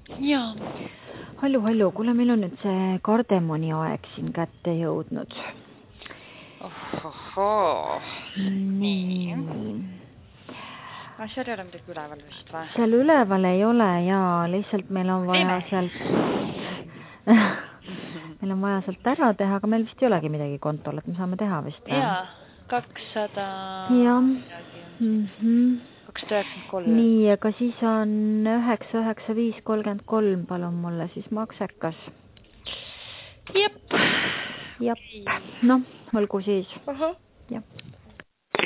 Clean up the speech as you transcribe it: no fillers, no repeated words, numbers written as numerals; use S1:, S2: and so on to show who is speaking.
S1: Jaa.
S2: Hallu, kuule, meil on nüüd see kardemoni aeg siin kätte jõudnud.
S1: Ohohoo.
S2: Nii.
S1: No seal ei ole midagi üleval vist või?
S2: Seal üleval ei ole jaa, lihtsalt meil on vaja sealt meil on vaja sealt ära teha, aga meil vist ei olegi midagi kontol, et me saame teha vist.
S1: Jaa, 200...
S2: Jah.
S1: 293.
S2: Nii, aga siis on 99533, palun mulle siis maksekas.
S1: Jep.
S2: Noh, olgu siis.
S1: Aha.
S2: Jah.